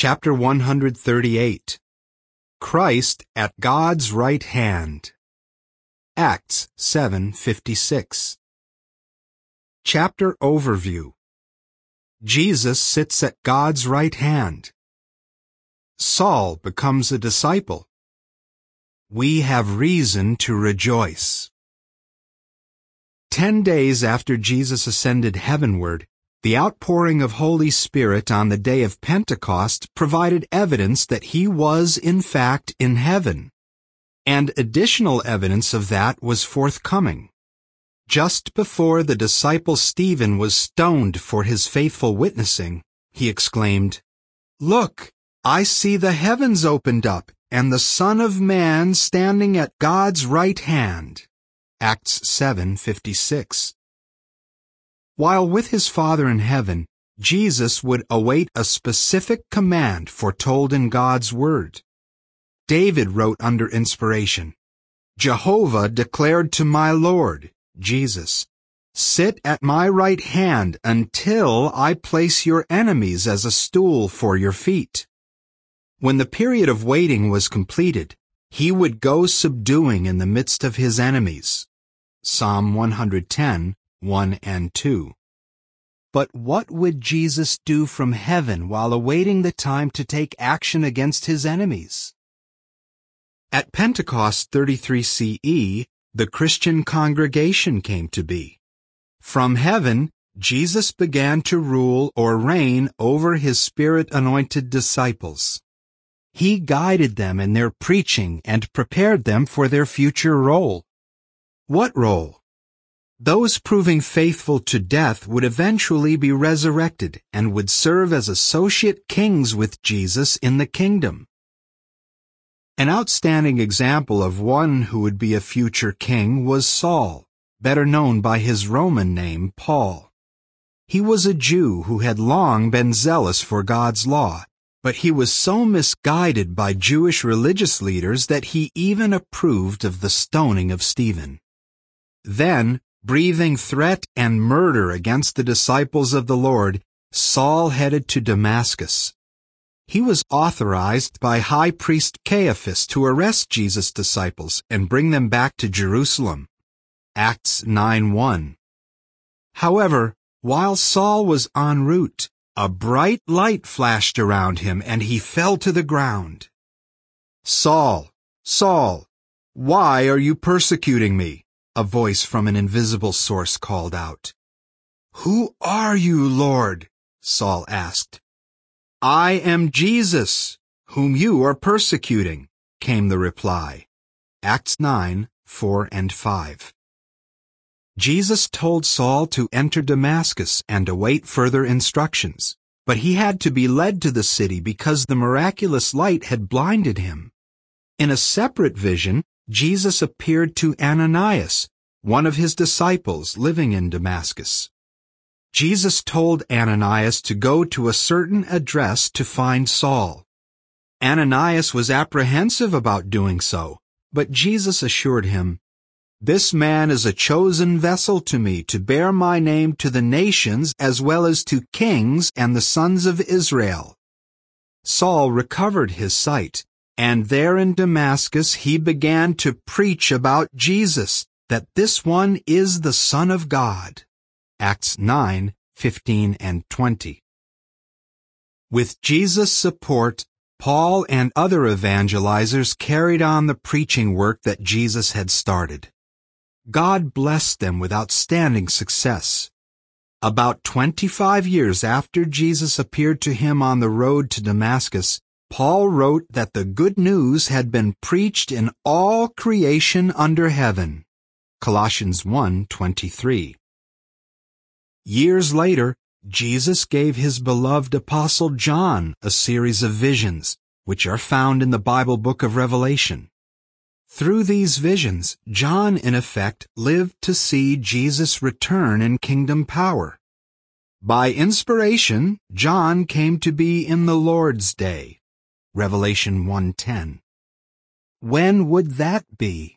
Chapter 138. Christ at God's right hand. Acts 7:56. Chapter Overview. Jesus sits at God's right hand. Saul becomes a disciple. We have reason to rejoice. 10 days after Jesus ascended heavenward, the outpouring of Holy Spirit on the day of Pentecost provided evidence that he was, in fact, in heaven. And additional evidence of that was forthcoming. Just before the disciple Stephen was stoned for his faithful witnessing, he exclaimed, "Look, I see the heavens opened up, and the Son of Man standing at God's right hand." Acts 7:56. While with his Father in heaven, Jesus would await a specific command foretold in God's Word. David wrote under inspiration, "Jehovah declared to my Lord, Jesus, sit at my right hand until I place your enemies as a stool for your feet." When the period of waiting was completed, he would go subduing in the midst of his enemies. Psalm 110, 1 and 2. But what would Jesus do from heaven while awaiting the time to take action against his enemies? At Pentecost 33 CE, the Christian congregation came to be. From heaven, Jesus began to rule or reign over his Spirit-anointed disciples. He guided them in their preaching and prepared them for their future role. What role? Those proving faithful to death would eventually be resurrected and would serve as associate kings with Jesus in the kingdom. An outstanding example of one who would be a future king was Saul, better known by his Roman name, Paul. He was a Jew who had long been zealous for God's law, but he was so misguided by Jewish religious leaders that he even approved of the stoning of Stephen. Then, breathing threat and murder against the disciples of the Lord, Saul headed to Damascus. He was authorized by High Priest Caiaphas to arrest Jesus' disciples and bring them back to Jerusalem. Acts 9:1. However, while Saul was en route, a bright light flashed around him and he fell to the ground. "Saul, Saul, why are you persecuting me?" a voice from an invisible source called out. "Who are you, Lord?" Saul asked. "I am Jesus, whom you are persecuting," came the reply. Acts 9, 4 and 5. Jesus told Saul to enter Damascus and await further instructions, but he had to be led to the city because the miraculous light had blinded him. In a separate vision, Jesus appeared to Ananias, one of his disciples living in Damascus. Jesus told Ananias to go to a certain address to find Saul. Ananias was apprehensive about doing so, but Jesus assured him, "This man is a chosen vessel to me to bear my name to the nations as well as to kings and the sons of Israel." Saul recovered his sight, and there in Damascus he began to preach about Jesus, that this one is the Son of God. Acts 9, 15 and 20. With Jesus' support, Paul and other evangelizers carried on the preaching work that Jesus had started. God blessed them with outstanding success. About 25 years after Jesus appeared to him on the road to Damascus, Paul wrote that the good news had been preached in all creation under heaven. Colossians 1:23. Years later, Jesus gave his beloved apostle John a series of visions, which are found in the Bible book of Revelation. Through these visions, John in effect lived to see Jesus return in kingdom power. By inspiration, John came to be in the Lord's day. Revelation 1:10. When would that be?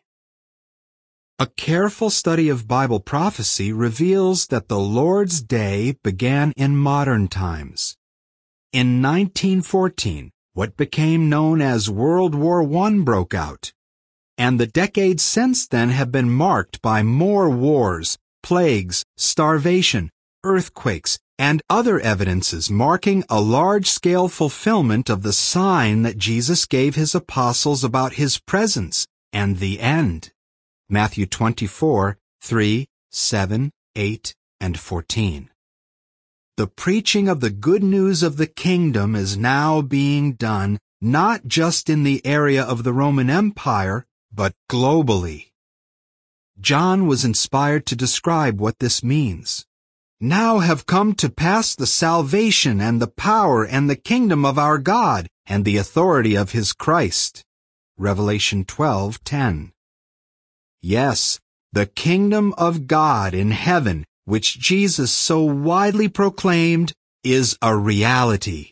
A careful study of Bible prophecy reveals that the Lord's day began in modern times. In 1914, what became known as World War I broke out, and the decades since then have been marked by more wars, plagues, starvation, earthquakes, and other evidences marking a large-scale fulfillment of the sign that Jesus gave his apostles about his presence and the end. Matthew 24, 3, 7, 8, and 14. The preaching of the good news of the kingdom is now being done not just in the area of the Roman Empire, but globally. John was inspired to describe what this means. Now have come to pass the salvation and the power and the kingdom of our God and the authority of his Christ. Revelation 12:10. Yes, the kingdom of God in heaven, which Jesus so widely proclaimed, is a reality.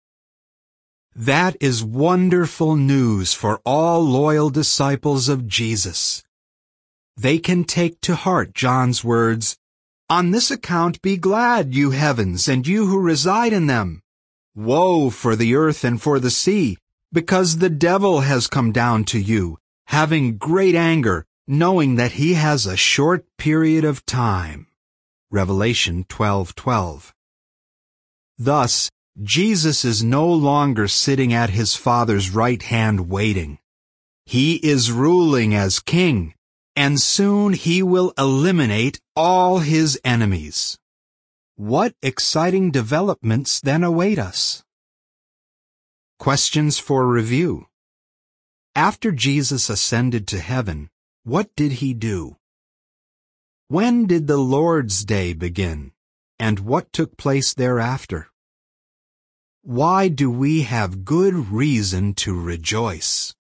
That is wonderful news for all loyal disciples of Jesus. They can take to heart John's words, "On this account be glad, you heavens, and you who reside in them. Woe for the earth and for the sea, because the devil has come down to you, having great anger, knowing that he has a short period of time." Revelation 12:12. Thus, Jesus is no longer sitting at his Father's right hand waiting. He is ruling as king, and soon he will eliminate all his enemies. What exciting developments then await us? Questions for review. After Jesus ascended to heaven, what did he do? When did the Lord's Day begin, and what took place thereafter? Why do we have good reason to rejoice?